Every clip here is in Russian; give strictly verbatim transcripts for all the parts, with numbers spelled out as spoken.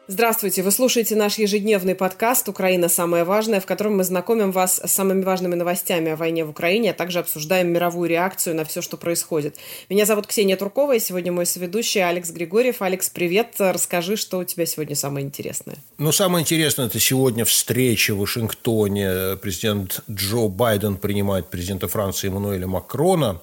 Здравствуйте! Вы слушаете наш ежедневный подкаст «Украина. Самое важное», в котором мы знакомим вас с самыми важными новостями о войне в Украине, а также обсуждаем мировую реакцию на все, что происходит. Меня зовут Ксения Туркова, и сегодня мой соведущий Алекс Григорьев. Алекс, привет! Расскажи, что у тебя сегодня самое интересное. Ну, самое интересное – это сегодня встреча в Вашингтоне. Президент Джо Байден принимает президента Франции Эммануэля Макрона.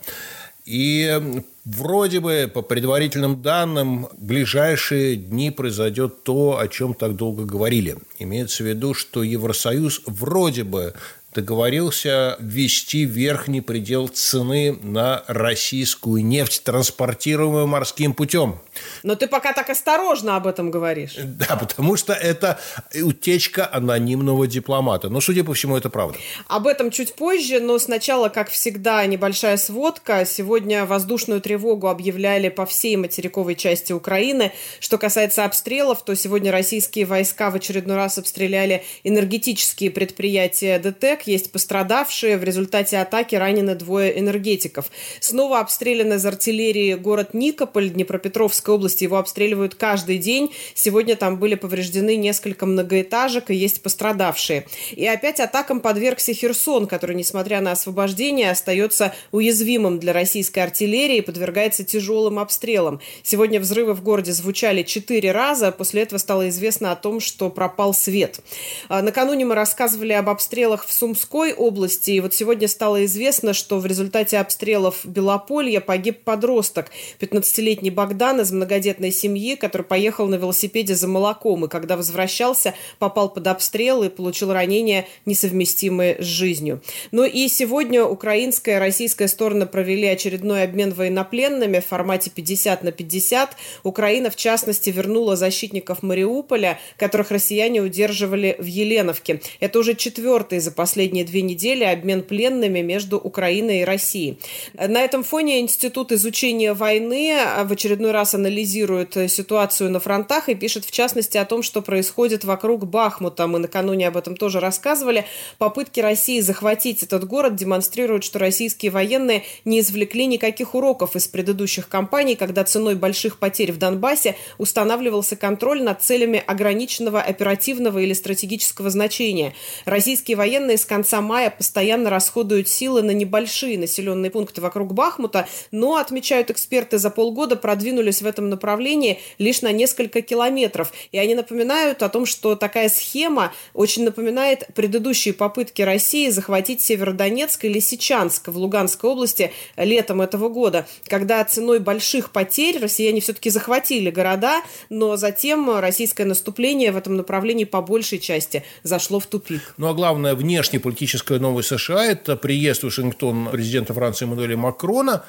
И вроде бы, по предварительным данным, в ближайшие дни произойдет то, о чем так долго говорили. Имеется в виду, что Евросоюз вроде бы договорился ввести верхний предел цены на российскую нефть, транспортируемую морским путем. Но ты пока так осторожно об этом говоришь. Да, потому что это утечка анонимного дипломата. Но, судя по всему, это правда. Об этом чуть позже, но сначала, как всегда, небольшая сводка. Сегодня воздушную тревогу объявляли по всей материковой части Украины. Что касается обстрелов, то сегодня российские войска в очередной раз обстреляли энергетические предприятия ДТЭК. Есть пострадавшие. В результате атаки ранены двое энергетиков. Снова обстрелян из артиллерии город Никополь Днепропетровской области. Его обстреливают каждый день. Сегодня там были повреждены несколько многоэтажек и есть пострадавшие. И опять атакам подвергся Херсон, который, несмотря на освобождение, остается уязвимым для российской артиллерии и подвергается тяжелым обстрелам. Сегодня взрывы в городе звучали четыре раза. После этого стало известно о том, что пропал свет. Накануне мы рассказывали об обстрелах в Сумской области. И вот сегодня стало известно, что в результате обстрелов Белополья погиб подросток, пятнадцатилетний Богдан из многодетной семьи, который поехал на велосипеде за молоком. И когда возвращался, попал под обстрел и получил ранения, несовместимые с жизнью. Ну и сегодня украинская и российская стороны провели очередной обмен военнопленными в формате пятьдесят на пятьдесят. Украина, в частности, вернула защитников Мариуполя, которых россияне удерживали в Еленовке. Это уже четвертый за последние две недели обмен пленными между Украиной и Россией. На этом фоне Институт изучения войны в очередной раз анализирует ситуацию на фронтах и пишет, в частности, о том, что происходит вокруг Бахмута. Мы накануне об этом тоже рассказывали. Попытки России захватить этот город демонстрируют, что российские военные не извлекли никаких уроков из предыдущих кампаний, когда ценой больших потерь в Донбассе устанавливался контроль над целями ограниченного оперативного или стратегического значения. Российские военные с конца мая постоянно расходуют силы на небольшие населенные пункты вокруг Бахмута, но, отмечают эксперты, за полгода продвинулись в этом направлении лишь на несколько километров. И они напоминают о том, что такая схема очень напоминает предыдущие попытки России захватить Северодонецк и Лисичанск в Луганской области летом этого года, когда ценой больших потерь россияне все-таки захватили города, но затем российское наступление в этом направлении по большей части зашло в тупик. Ну а главное, внешнеполитическая новость США – это приезд в Вашингтон президента Франции Эммануэля Макрона.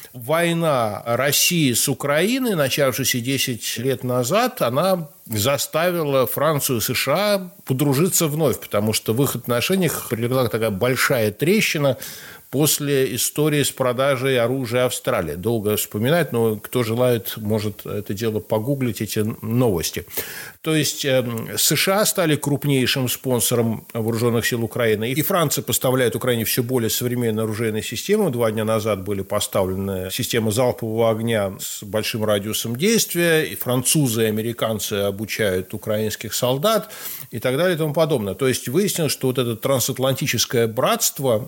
Война России с Украиной, начавшаяся десять лет назад, она заставила Францию и США подружиться вновь, потому что в их отношениях прилегла такая большая трещина после истории с продажей оружия Австралии. Долго вспоминать, но кто желает, может это дело погуглить, эти новости. То есть США стали крупнейшим спонсором вооруженных сил Украины, и Франция поставляет Украине все более современные оружейные системы. Два дня назад были поставлены системы залпового огня с большим радиусом действия, и французы и американцы обучают украинских солдат и так далее и тому подобное. То есть выяснилось, что вот это трансатлантическое братство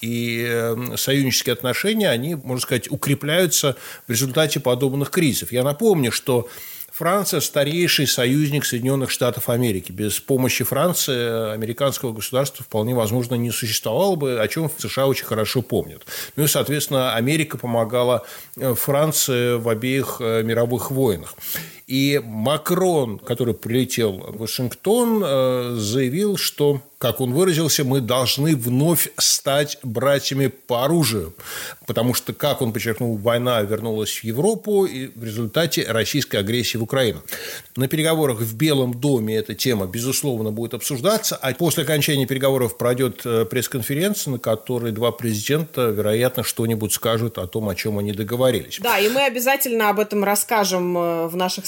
и союзнические отношения, они, можно сказать, укрепляются в результате подобных кризисов. Я напомню, что Франция – старейший союзник Соединенных Штатов Америки. Без помощи Франции американского государства вполне возможно не существовало бы, о чем США очень хорошо помнят. Ну и, соответственно, Америка помогала Франции в обеих мировых войнах. И Макрон, который прилетел в Вашингтон, заявил, что, как он выразился, мы должны вновь стать братьями по оружию. Потому что, как он подчеркнул, война вернулась в Европу и в результате российской агрессии в Украину. На переговорах в Белом доме эта тема, безусловно, будет обсуждаться. А после окончания переговоров пройдет пресс-конференция, на которой два президента, вероятно, что-нибудь скажут о том, о чем они договорились. Да, и мы обязательно об этом расскажем в наших следующих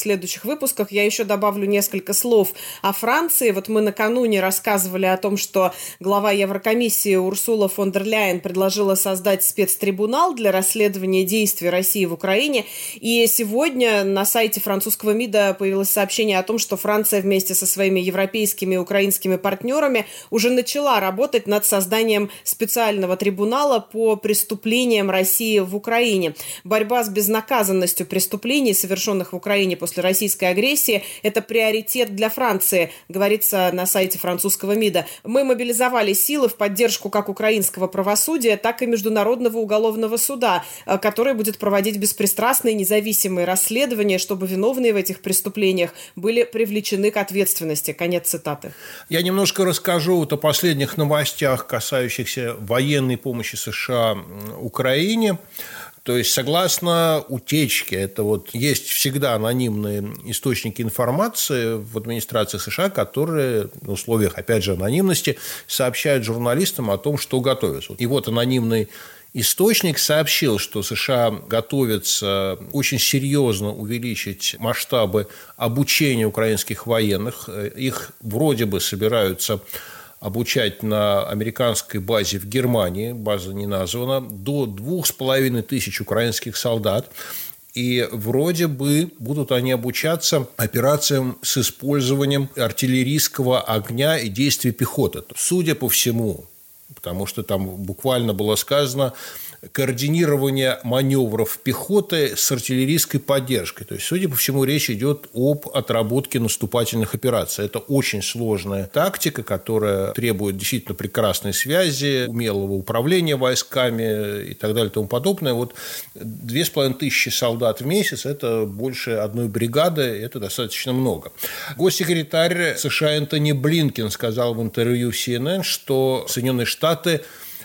следующих выпусках. Я еще добавлю несколько слов о Франции. Вот мы накануне рассказывали о том, что глава Еврокомиссии Урсула фон дер Ляйен предложила создать спецтрибунал для расследования действий России в Украине. И сегодня на сайте французского МИДа появилось сообщение о том, что Франция вместе со своими европейскими и украинскими партнерами уже начала работать над созданием специального трибунала по преступлениям России в Украине. Борьба с безнаказанностью преступлений, совершенных в Украине после российской агрессии, это приоритет для Франции, говорится на сайте французского МИДа. Мы мобилизовали силы в поддержку как украинского правосудия, так и Международного уголовного суда, который будет проводить беспристрастные независимые расследования, чтобы виновные в этих преступлениях были привлечены к ответственности. Конец цитаты. Я немножко расскажу вот о последних новостях, касающихся военной помощи США Украине. То есть, согласно утечке, это вот есть всегда анонимные источники информации в администрации США, которые в условиях, опять же, анонимности сообщают журналистам о том, что готовится. И вот анонимный источник сообщил, что США готовятся очень серьезно увеличить масштабы обучения украинских военных. Их вроде бы собираются обучать на американской базе в Германии, база не названа, до двух с половиной тысяч украинских солдат. И вроде бы будут они обучаться операциям с использованием артиллерийского огня и действий пехоты. Судя по всему, потому что там буквально было сказано координирование маневров пехоты с артиллерийской поддержкой. То есть, судя по всему, речь идет об отработке наступательных операций. Это очень сложная тактика, которая требует действительно прекрасной связи, умелого управления войсками и так далее и тому подобное. Вот две с половиной тысячи солдат в месяц – это больше одной бригады, это достаточно много. Госсекретарь США Энтони Блинкен сказал в интервью си эн эн, что Соединенные Штаты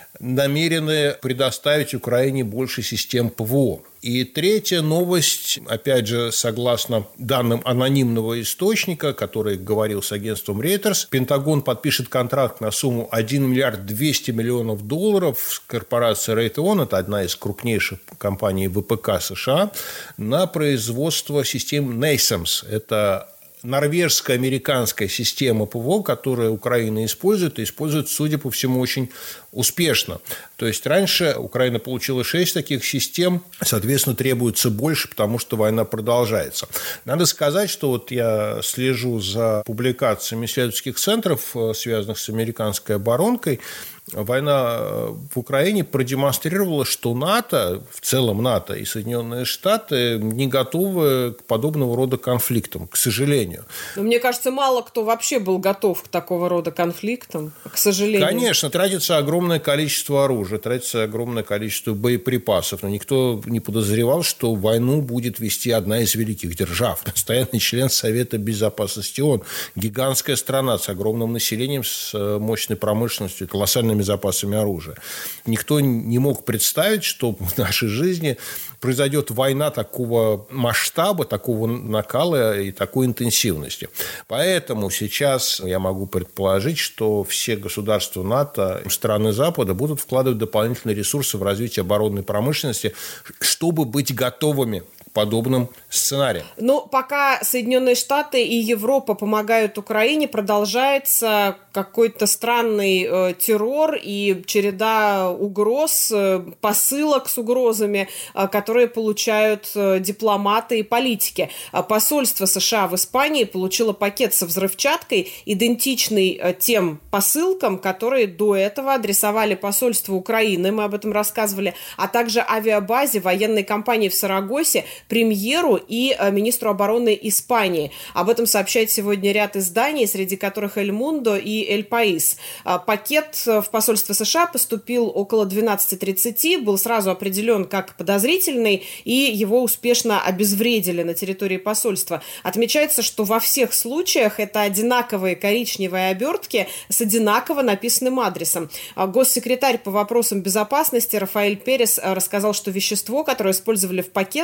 намерены предоставить Украине больше систем ПВО. И третья новость, опять же, согласно данным анонимного источника, который говорил с агентством Reuters, Пентагон подпишет контракт на сумму один миллиард двести миллионов долларов с корпорацией Raytheon, это одна из крупнейших компаний ВПК США, на производство систем NASAMS. Это норвежско-американская система ПВО, которую Украина использует, и использует, судя по всему, очень успешно. То есть, раньше Украина получила шесть таких систем, соответственно, требуется больше, потому что война продолжается. Надо сказать, что вот я слежу за публикациями исследовательских центров, связанных с американской оборонкой. Война в Украине продемонстрировала, что НАТО, в целом НАТО и Соединенные Штаты не готовы к подобного рода конфликтам, к сожалению. Но мне кажется, мало кто вообще был готов к такого рода конфликтам, к сожалению. Конечно, тратится огромное количество оружия, тратится огромное количество боеприпасов, но никто не подозревал, что войну будет вести одна из великих держав, постоянный член Совета Безопасности ООН, гигантская страна с огромным населением, с мощной промышленностью, колоссальными запасами оружия. Никто не мог представить, что в нашей жизни произойдет война такого масштаба, такого накала и такой интенсивности. Поэтому сейчас я могу предположить, что все государства НАТО, страны Запада будут вкладывать дополнительные ресурсы в развитие оборонной промышленности, чтобы быть готовыми к подобным сценариям. Но пока Соединенные Штаты и Европа помогают Украине, продолжается какой-то странный э, террор и череда угроз, э, посылок с угрозами, э, которые получают э, дипломаты и политики. Посольство США в Испании получило пакет со взрывчаткой, идентичный э, тем посылкам, которые до этого адресовали посольству Украины, мы об этом рассказывали, а также авиабазе военной компании в Сарагосе, премьеру и э, министру обороны Испании. Об этом сообщает сегодня ряд изданий, среди которых «Эль Мундо» и «Эль Паис». Пакет в посольство США поступил около двенадцати тридцати, был сразу определен как подозрительный, и его успешно обезвредили на территории посольства. Отмечается, что во всех случаях это одинаковые коричневые обертки с одинаково написанным адресом. Госсекретарь по вопросам безопасности Рафаэль Перес рассказал, что вещество, которое использовали в пакетах,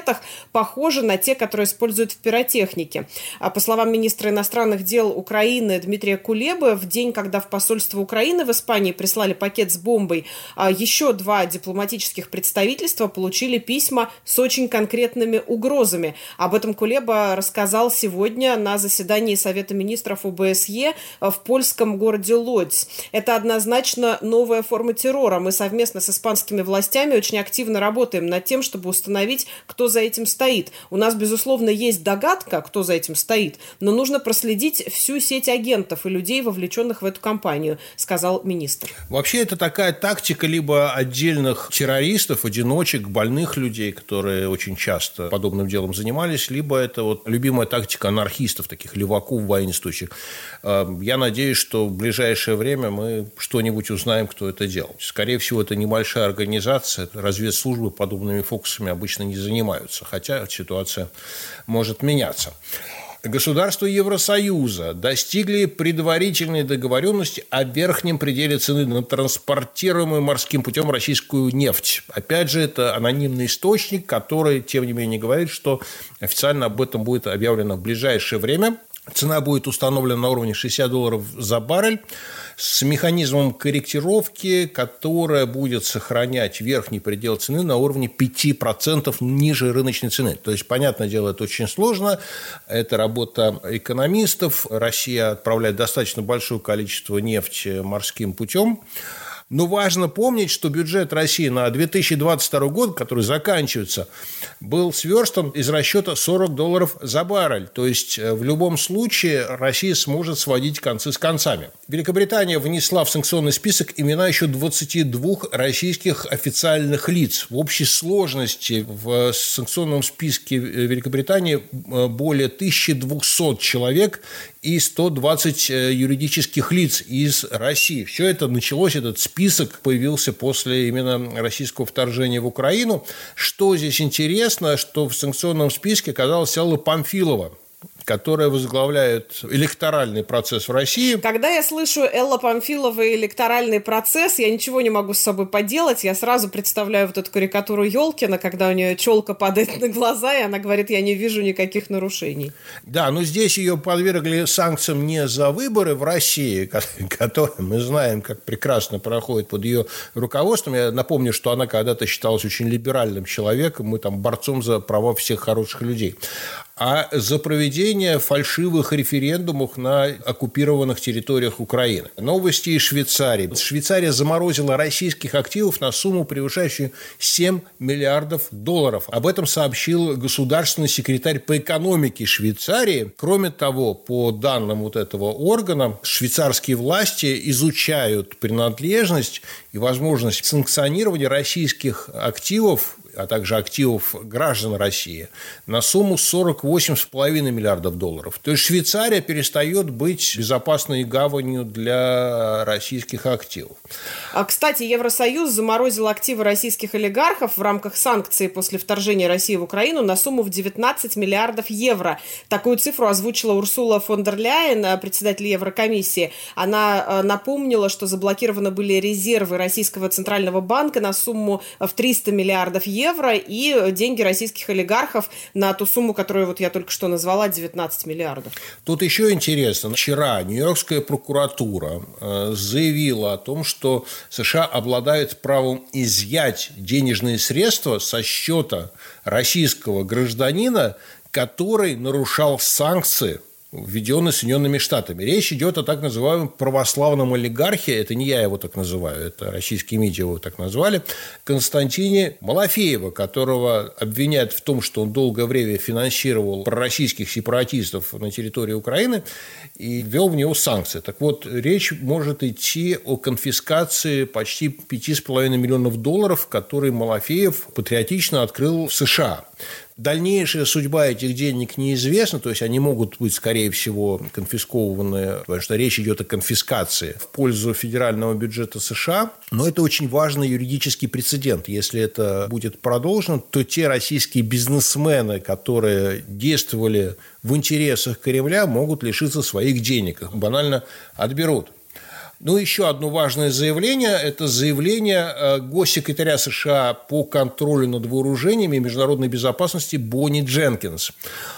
похожи на те, которые используют в пиротехнике. По словам министра иностранных дел Украины Дмитрия Кулебы, в день, когда в посольство Украины в Испании прислали пакет с бомбой, еще два дипломатических представительства получили письма с очень конкретными угрозами. Об этом Кулеба рассказал сегодня на заседании Совета министров о бэ эс е в польском городе Лодзь. Это однозначно новая форма террора. Мы совместно с испанскими властями очень активно работаем над тем, чтобы установить, кто за этим стоит. У нас, безусловно, есть догадка, кто за этим стоит, но нужно проследить всю сеть агентов и людей, вовлеченных в эту кампанию, сказал министр. Вообще, это такая тактика либо отдельных террористов, одиночек, больных людей, которые очень часто подобным делом занимались, либо это вот любимая тактика анархистов, таких леваков воинствующих. Я надеюсь, что в ближайшее время мы что-нибудь узнаем, кто это делал. Скорее всего, это небольшая организация, разведслужбы подобными фокусами обычно не занимаются, хотя ситуация может меняться. Государства Евросоюза достигли предварительной договоренности о верхнем пределе цены на транспортируемую морским путем российскую нефть. Опять же, это анонимный источник, который, тем не менее, говорит, что официально об этом будет объявлено в ближайшее время. Цена будет установлена на уровне шестьдесят долларов за баррель с механизмом корректировки, которая будет сохранять верхний предел цены на уровне пять процентов ниже рыночной цены. То есть, понятное дело, это очень сложно. Это работа экономистов. Россия отправляет достаточно большое количество нефти морским путем. Но важно помнить, что бюджет России на две тысячи двадцать второй год, который заканчивается, был сверстан из расчета сорок долларов за баррель. То есть, в любом случае Россия сможет сводить концы с концами. Великобритания внесла в санкционный список имена еще двадцати двух российских официальных лиц. В общей сложности в санкционном списке Великобритании более тысячи двухсот человек и сто двадцать юридических лиц из России. Все это началось, этот список появился после именно российского вторжения в Украину. Что здесь интересно, что в санкционном списке оказалась Элла Памфилова, которая возглавляет электоральный процесс в России. Когда я слышу Элла Памфилова и электоральный процесс, я ничего не могу с собой поделать. Я сразу представляю вот эту карикатуру Ёлкина, когда у нее челка падает на глаза, и она говорит: я не вижу никаких нарушений. Да, но здесь ее подвергли санкциям не за выборы в России, которые мы знаем, как прекрасно проходят под ее руководством. Я напомню, что она когда-то считалась очень либеральным человеком, мы там борцом за права всех хороших людей, а за проведение фальшивых референдумов на оккупированных территориях Украины. Новости из Швейцарии. Швейцария заморозила российских активов на сумму, превышающую семь миллиардов долларов. Об этом сообщил государственный секретарь по экономике Швейцарии. Кроме того, по данным вот этого органа, швейцарские власти изучают принадлежность и возможность санкционирования российских активов, а также активов граждан России на сумму сорок восемь целых пять десятых миллиардов долларов. То есть Швейцария перестает быть безопасной гаванью для российских активов. А, кстати, Евросоюз заморозил активы российских олигархов в рамках санкций после вторжения России в Украину на сумму в девятнадцать миллиардов евро. Такую цифру озвучила Урсула фон дер Ляйен, председатель Еврокомиссии. Она напомнила, что заблокированы были резервы Российского центрального банка на сумму в триста миллиардов евро. евро и деньги российских олигархов на ту сумму, которую вот я только что назвала, девятнадцать миллиардов. Тут еще интересно. Вчера Нью-Йоркская прокуратура заявила о том, что США обладают правом изъять денежные средства со счета российского гражданина, который нарушал санкции, введенный Соединенными Штатами. Речь идет о так называемом православном олигархе, это не я его так называю, это российские медиа его так назвали, Константине Малафеева, которого обвиняют в том, что он долгое время финансировал пророссийских сепаратистов на территории Украины и ввел в него санкции. Так вот, речь может идти о конфискации почти пять с половиной миллионов долларов, которые Малафеев патриотично открыл в США. Дальнейшая судьба этих денег неизвестна, то есть они могут быть, скорее всего, конфискованы, потому что речь идет о конфискации в пользу федерального бюджета США, но это очень важный юридический прецедент. Если это будет продолжено, то те российские бизнесмены, которые действовали в интересах Кремля, могут лишиться своих денег, их банально отберут. Ну, еще одно важное заявление – это заявление госсекретаря США по контролю над вооружениями и международной безопасности Бонни Дженкинс.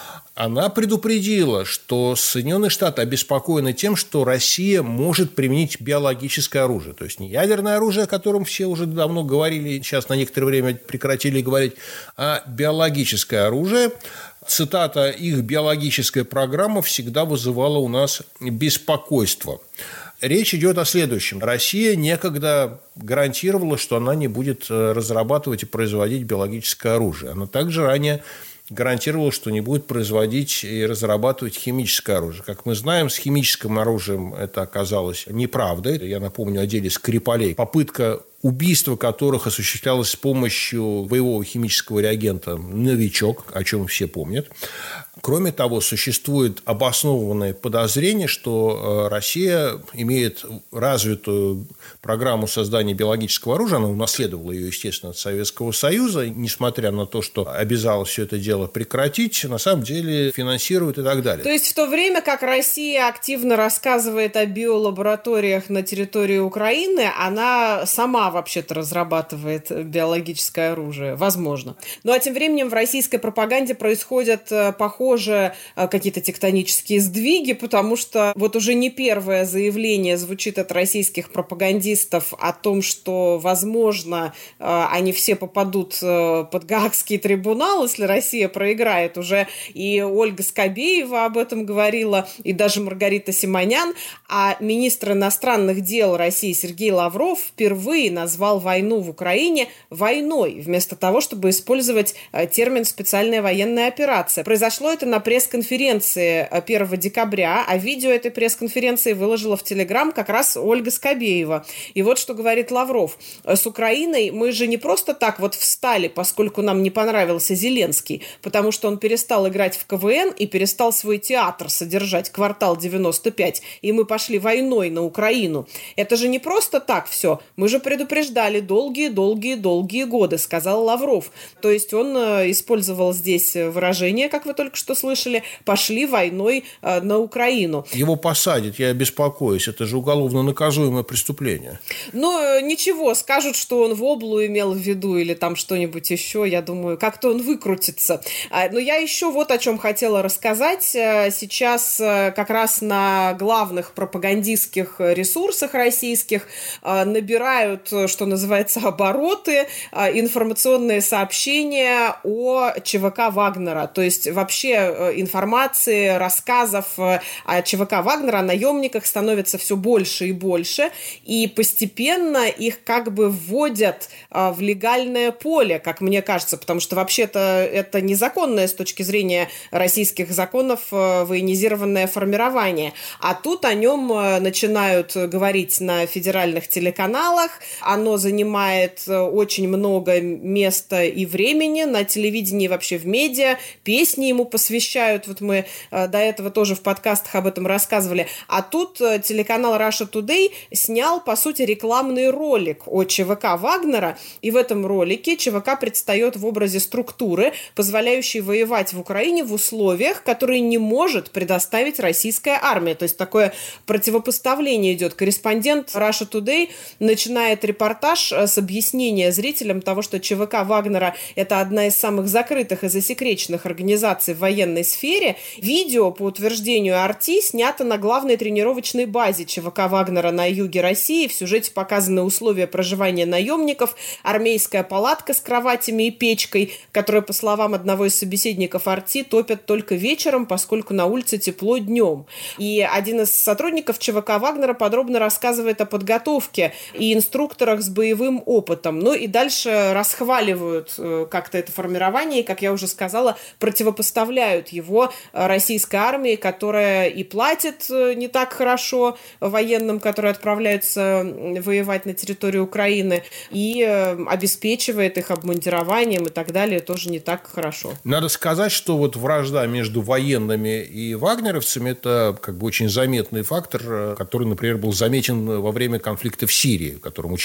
Она предупредила, что Соединенные Штаты обеспокоены тем, что Россия может применить биологическое оружие. То есть не ядерное оружие, о котором все уже давно говорили, сейчас на некоторое время прекратили говорить, а биологическое оружие. Цитата: «Их биологическая программа всегда вызывала у нас беспокойство». Речь идет о следующем. Россия некогда гарантировала, что она не будет разрабатывать и производить биологическое оружие. Она также ранее гарантировала, что не будет производить и разрабатывать химическое оружие. Как мы знаем, с химическим оружием это оказалось неправдой. Я напомню о деле Скрипалей. Попытка убийства которых осуществлялось с помощью боевого химического реагента «Новичок», о чем все помнят. Кроме того, существует обоснованное подозрение, что Россия имеет развитую программу создания биологического оружия. Она унаследовала ее, естественно, от Советского Союза, несмотря на то, что обязалась все это дело прекратить, на самом деле финансирует и так далее. То есть в то время как Россия активно рассказывает о биолабораториях на территории Украины, она сама вообще-то разрабатывает биологическое оружие. Возможно. Ну а тем временем в российской пропаганде происходят, похоже, какие-то тектонические сдвиги, потому что вот уже не первое заявление звучит от российских пропагандистов о том, что, возможно, они все попадут под Гаагский трибунал, если Россия проиграет. Уже и Ольга Скобеева об этом говорила, и даже Маргарита Симонян. А министр иностранных дел России Сергей Лавров впервые назвал войну в Украине войной, вместо того, чтобы использовать термин «специальная военная операция». Произошло это на пресс-конференции первого декабря, а видео этой пресс-конференции выложила в Телеграм как раз Ольга Скобеева. И вот что говорит Лавров. С Украиной мы же не просто так вот встали, поскольку нам не понравился Зеленский, потому что он перестал играть в ка вэ эн и перестал свой театр содержать «Квартал девяносто пять», и мы пошли войной на Украину. Это же не просто так все. Мы же предупреждали долгие-долгие-долгие годы, сказал Лавров. То есть он использовал здесь выражение, как вы только что слышали, «пошли войной на Украину». Его посадят, я беспокоюсь. Это же уголовно наказуемое преступление. Ну, ничего, скажут, что он воблу имел в виду или там что-нибудь еще. Я думаю, как-то он выкрутится. Но я еще вот о чем хотела рассказать. Сейчас как раз на главных пропагандистских ресурсах российских набирают, что называется, обороты, информационные сообщения о ЧВК Вагнера. То есть вообще информации, рассказов о ЧВК Вагнера, о наемниках становится все больше и больше. И постепенно их как бы вводят в легальное поле, как мне кажется, потому что вообще-то это незаконное с точки зрения российских законов военизированное формирование. А тут о нем начинают говорить на федеральных телеканалах. Оно занимает очень много места и времени на телевидении, вообще в медиа. Песни ему посвящают. Вот мы до этого тоже в подкастах об этом рассказывали. А тут телеканал Russia Today снял, по сути, рекламный ролик о ЧВК Вагнера. И в этом ролике ЧВК предстает в образе структуры, позволяющей воевать в Украине в условиях, которые не может предоставить российская армия. То есть такое противопоставление идет. Корреспондент Russia Today начинает репортаж с объяснения зрителям того, что ЧВК Вагнера – это одна из самых закрытых и засекреченных организаций в военной сфере. Видео, по утверждению ар ти, снято на главной тренировочной базе ЧВК Вагнера на юге России. В сюжете показаны условия проживания наемников, армейская палатка с кроватями и печкой, которую, по словам одного из собеседников ар ти, топят только вечером, поскольку на улице тепло днем. И один из сотрудников ЧВК Вагнера подробно рассказывает о подготовке и инструкторах с боевым опытом. Ну и дальше расхваливают как-то это формирование, и, как я уже сказала, противопоставляют его российской армии, которая и платит не так хорошо военным, которые отправляются воевать на территории Украины, и обеспечивает их обмундированием и так далее тоже не так хорошо. Надо сказать, что вот вражда между военными и вагнеровцами – это как бы очень заметный фактор, который, например, был заметен во время конфликта в Сирии, в котором участвовали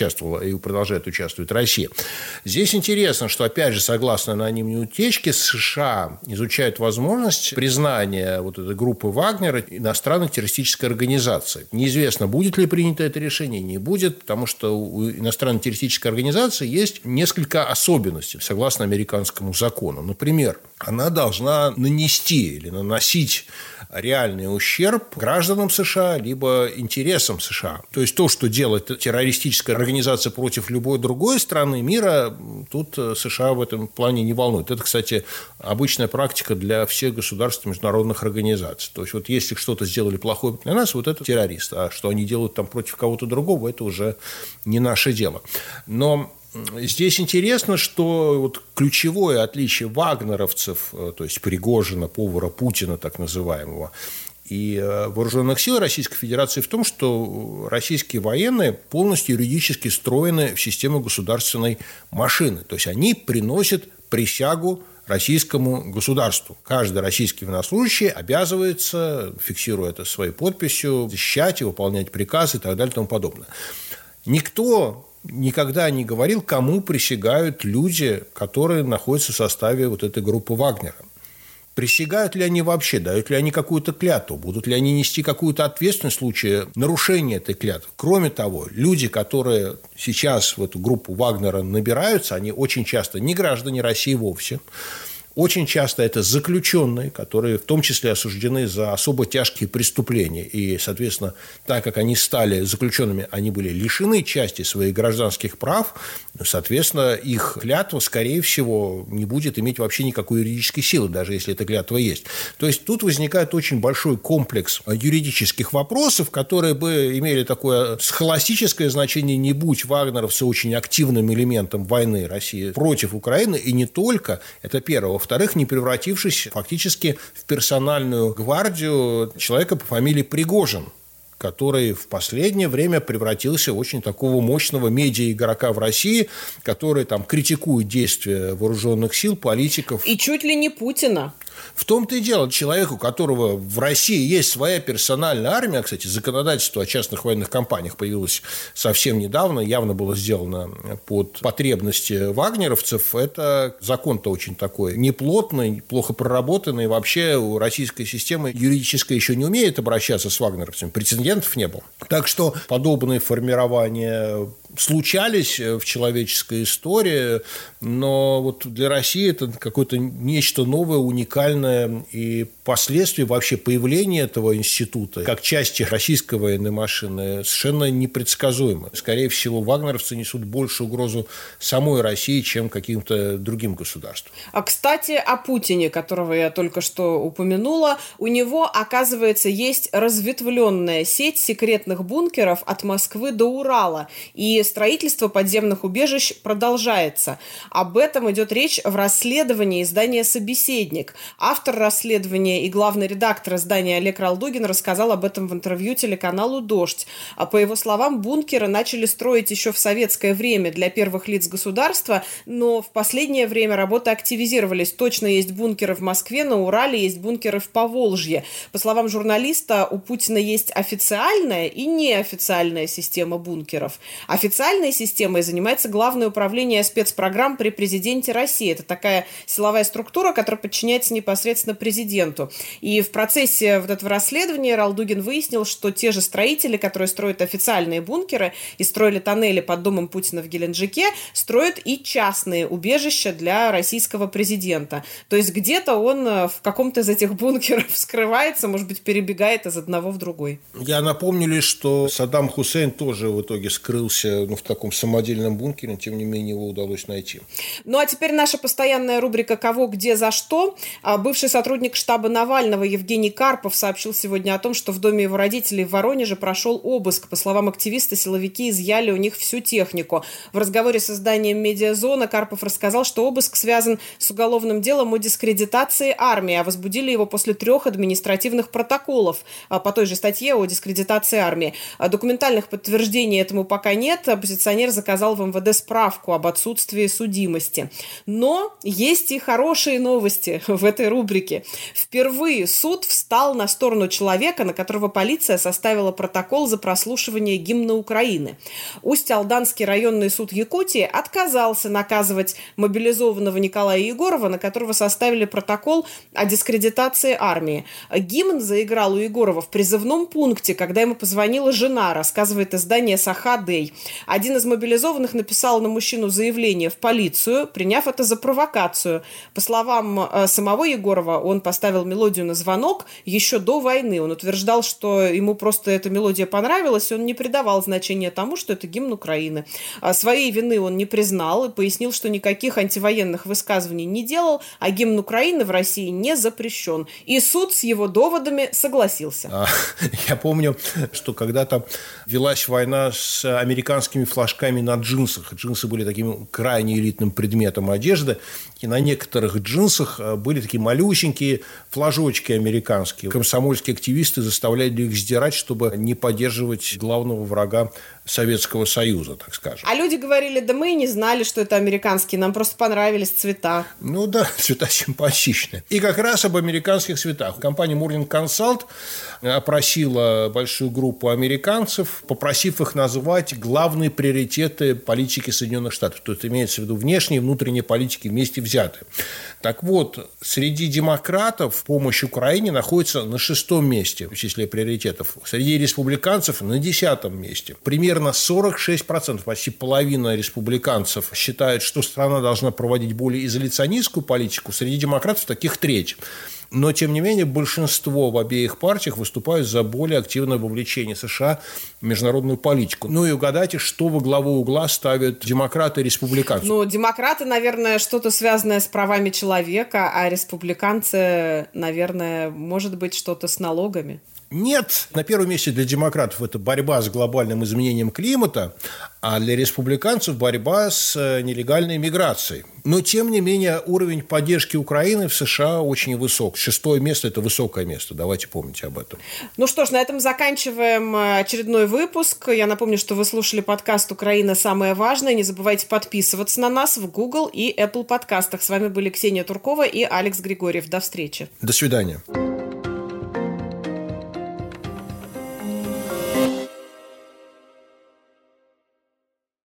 участвовала и продолжает участвовать Россия. Здесь интересно, что, опять же, согласно анонимной утечке, США изучают возможность признания вот этой группы Вагнера иностранной террористической организацией. Неизвестно, будет ли принято это решение, не будет, потому что у иностранной террористической организации есть несколько особенностей, согласно американскому закону. Например, она должна нанести или наносить реальный ущерб гражданам США либо интересам США. То есть то, что делает террористическая организация против любой другой страны мира, тут США в этом плане не волнует. Это, кстати, обычная практика для всех государств и международных организаций. То есть вот если что-то сделали плохое для нас, вот это террорист. А что они делают там против кого-то другого, это уже не наше дело. Но здесь интересно, что вот ключевое отличие вагнеровцев, то есть Пригожина, повара Путина так называемого, и вооруженных сил Российской Федерации в том, что российские военные полностью юридически встроены в систему государственной машины. То есть они приносят присягу российскому государству. Каждый российский военнослужащий обязывается, фиксируя это своей подписью, защищать и выполнять приказы и так далее и тому подобное. Никто никогда не говорил, кому присягают люди, которые находятся в составе вот этой группы Вагнера. Присягают ли они вообще, дают ли они какую-то клятву, будут ли они нести какую-то ответственность в случае нарушения этой клятвы. Кроме того, люди, которые сейчас в эту группу Вагнера набираются, они очень часто не граждане России вовсе. Очень часто это заключенные, которые в том числе осуждены за особо тяжкие преступления. И, соответственно, так как они стали заключенными, они были лишены части своих гражданских прав, соответственно, их клятва, скорее всего, не будет иметь вообще никакой юридической силы, даже если эта клятва есть. То есть тут возникает очень большой комплекс юридических вопросов, которые бы имели такое схоластическое значение, не будь вагнеровцы очень активным элементом войны России против Украины, и не только, это первое. Во-вторых, не превратившись фактически в персональную гвардию человека по фамилии Пригожин, который в последнее время превратился в очень такого мощного медиа-игрока в России, который там критикует действия вооруженных сил, политиков. И чуть ли не Путина. В том-то и дело, человеку, у которого в России есть своя персональная армия, кстати, законодательство о частных военных компаниях появилось совсем недавно, явно было сделано под потребности вагнеровцев. Это закон-то очень такой неплотный, плохо проработанный. Вообще у российской системы юридической еще не умеет обращаться с вагнеровцами, прецедентов не было. Так что подобные формирования случались в человеческой истории, но вот для России это какое-то нечто новое, уникальное, и последствия вообще появления этого института как части российской военной машины совершенно непредсказуемы. Скорее всего, вагнеровцы несут большую угрозу самой России, чем каким-то другим государствам. А, кстати, о Путине, которого я только что упомянула, у него, оказывается, есть разветвленная сеть секретных бункеров от Москвы до Урала, и строительство подземных убежищ продолжается. Об этом идет речь в расследовании издания «Собеседник». Автор расследования и главный редактор издания Олег Ралдугин рассказал об этом в интервью телеканалу «Дождь». А по его словам, бункеры начали строить еще в советское время для первых лиц государства, но в последнее время работы активизировались. Точно есть бункеры в Москве, на Урале есть бункеры в Поволжье. По словам журналиста, у Путина есть официальная и неофициальная система бункеров. Официальной системой занимается Главное управление спецпрограмм при президенте России. Это такая силовая структура, которая подчиняется непосредственно президенту. И в процессе вот этого расследования Ралдугин выяснил, что те же строители, которые строят официальные бункеры и строили тоннели под домом Путина в Геленджике, строят и частные убежища для российского президента. То есть где-то он в каком-то из этих бункеров скрывается, может быть, перебегает из одного в другой. Я напомню лишь, что Саддам Хусейн тоже в итоге скрылся ну, в таком самодельном бункере, тем не менее его удалось найти. Ну а теперь наша постоянная рубрика «Кого, где, за что». Бывший сотрудник штаба Навального Евгений Карпов сообщил сегодня о том, что в доме его родителей в Воронеже прошел обыск. По словам активиста, силовики изъяли у них всю технику. В разговоре с изданием «Медиазона» Карпов рассказал, что обыск связан с уголовным делом о дискредитации армии, а возбудили его после трех административных протоколов по той же статье о дискредитации армии. Документальных подтверждений этому пока нет. Оппозиционер заказал в эм вэ дэ справку об отсутствии судимости. Но есть и хорошие новости в этом этой рубрике. Впервые суд встал на сторону человека, на которого полиция составила протокол за прослушивание гимна Украины. Усть-Алданский районный суд Якутии отказался наказывать мобилизованного Николая Егорова, на которого составили протокол о дискредитации армии. Гимн заиграл у Егорова в призывном пункте, когда ему позвонила жена, рассказывает издание «Саха-Дэй». Один из мобилизованных написал на мужчину заявление в полицию, приняв это за провокацию. По словам э, самого Егорова, он поставил мелодию на звонок еще до войны. Он утверждал, что ему просто эта мелодия понравилась, и он не придавал значения тому, что это гимн Украины. А своей вины он не признал и пояснил, что никаких антивоенных высказываний не делал, а гимн Украины в России не запрещен. И суд с его доводами согласился. А, я помню, что когда-то велась война с американскими флажками на джинсах. Джинсы были таким крайне элитным предметом одежды, и на некоторых джинсах были такие малюсенькие флажочки американские. Комсомольские активисты заставляли их сдирать, чтобы не поддерживать главного врага Советского Союза, так скажем. А люди говорили, да мы и не знали, что это американские, нам просто понравились цвета. Ну да, цвета симпатичные. И как раз об американских цветах. Компания Morning Consult опросила большую группу американцев, попросив их назвать главные приоритеты политики Соединенных Штатов. То есть имеется в виду внешние и внутренние политики вместе взятые. Так вот, среди демократов помощь Украине находится на шестом месте в числе приоритетов. Среди республиканцев на десятом месте. Примерно сорок шесть процентов, почти половина республиканцев считают, что страна должна проводить более изоляционистскую политику. Среди демократов таких треть. Но, тем не менее, большинство в обеих партиях выступают за более активное вовлечение США в международную политику. Ну и угадайте, что во главу угла ставят демократы и республиканцы. Ну, демократы, наверное, что-то связанное с правами человека, а республиканцы, наверное, может быть, что-то с налогами. Нет. На первом месте для демократов это борьба с глобальным изменением климата, а для республиканцев борьба с нелегальной миграцией. Но, тем не менее, уровень поддержки Украины в США очень высок. Шестое место – это высокое место. Давайте помнить об этом. Ну что ж, на этом заканчиваем очередной выпуск. Я напомню, что вы слушали подкаст «Украина. Самое важное». Не забывайте подписываться на нас в Google и Apple подкастах. С вами были Ксения Туркова и Алекс Григорьев. До встречи. До свидания.